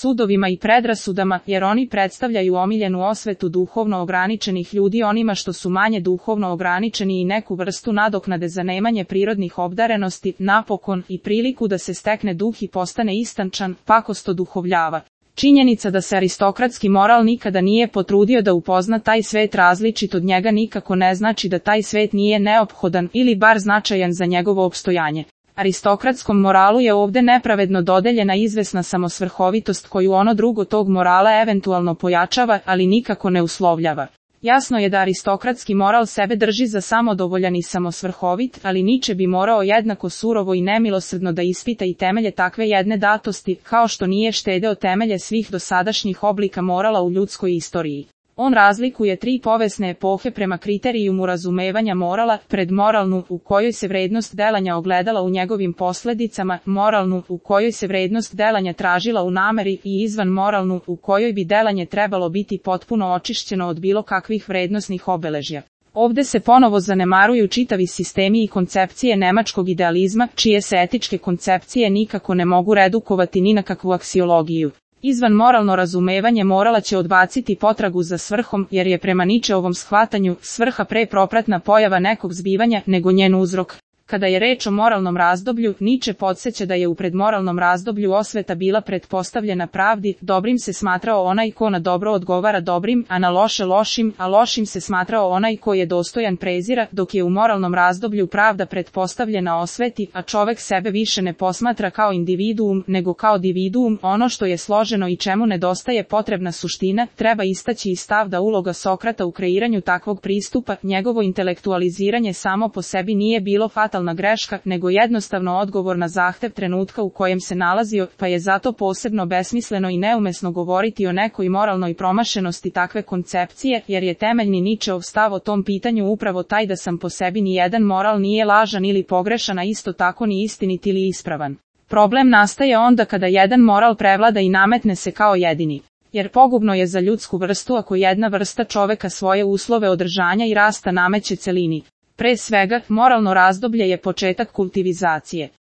sudovima i predrasudama, jer oni predstavljaju omiljenu osvetu duhovno ograničenih ljudi onima što su manje duhovno ograničeni i neku vrstu nadoknade za nemanje prirodnih obdarenosti, napokon i priliku da se stekne duh i postane istančan, pakosto duhovljava. Činjenica da se aristokratski moral nikada nije potrudio da upozna taj svet različit od njega nikako ne znači da taj svet nije neophodan ili bar značajan za njegovo opstojanje. Aristokratskom moralu je ovde nepravedno dodeljena izvesna samosvrhovitost koju ono drugo tog morala eventualno pojačava, ali nikako ne uslovljava. Jasno je da aristokratski moral sebe drži za samodovoljan i samosvrhovit, ali Niče bi morao jednako surovo i nemilosrdno da ispita i temelje takve jedne datosti, kao što nije štedeo temelje svih dosadašnjih oblika morala u ljudskoj istoriji. On razlikuje tri povesne epohe prema kriterijumu razumevanja morala, predmoralnu, u kojoj se vrednost delanja ogledala u njegovim posledicama, moralnu, u kojoj se vrednost delanja tražila u nameri i izvan moralnu, u kojoj bi delanje trebalo biti potpuno očišćeno od bilo kakvih vrednosnih obeležja. Ovde se ponovo zanemaruju čitavi sistemi i koncepcije nemačkog idealizma, čije se etičke koncepcije nikako ne mogu redukovati ni na kakvu aksiologiju. Izvan moralno razumevanje morala će odbaciti potragu za svrhom, jer je prema Ničeovom shvatanju svrha pre propratna pojava nekog zbivanja nego njen uzrok. Kada je reč o moralnom razdoblju, Niče podsjeća da je u predmoralnom razdoblju osveta bila pretpostavljena pravdi, dobrim se smatrao onaj ko na dobro odgovara dobrim, a na loše lošim, a lošim se smatrao onaj ko je dostojan prezira, dok je u moralnom razdoblju pravda pretpostavljena osveti, a čovek sebe više ne posmatra kao individuum, nego kao dividuum, ono što je složeno i čemu nedostaje potrebna suština. Treba istaći i stav da uloga Sokrata u kreiranju takvog pristupa, njegovo intelektualiziranje samo po sebi nije bilo fatalna greška, nego jednostavno odgovor na zahtev trenutka u kojem se nalazio, pa je zato posebno besmisleno i neumesno govoriti o nekoj moralnoj promašenosti takve koncepcije, jer je temeljni Ničeov stav o tom pitanju upravo taj da sam po sebi ni jedan moral nije lažan ili pogrešan, a isto tako ni istinit ili ispravan. Problem nastaje onda kada jedan moral prevlada i nametne se kao jedini. Jer pogubno je za ljudsku vrstu ako jedna vrsta čoveka svoje uslove održanja i rasta nameće celini. Pre svega, moralno razdoblje je početak kultivizacije.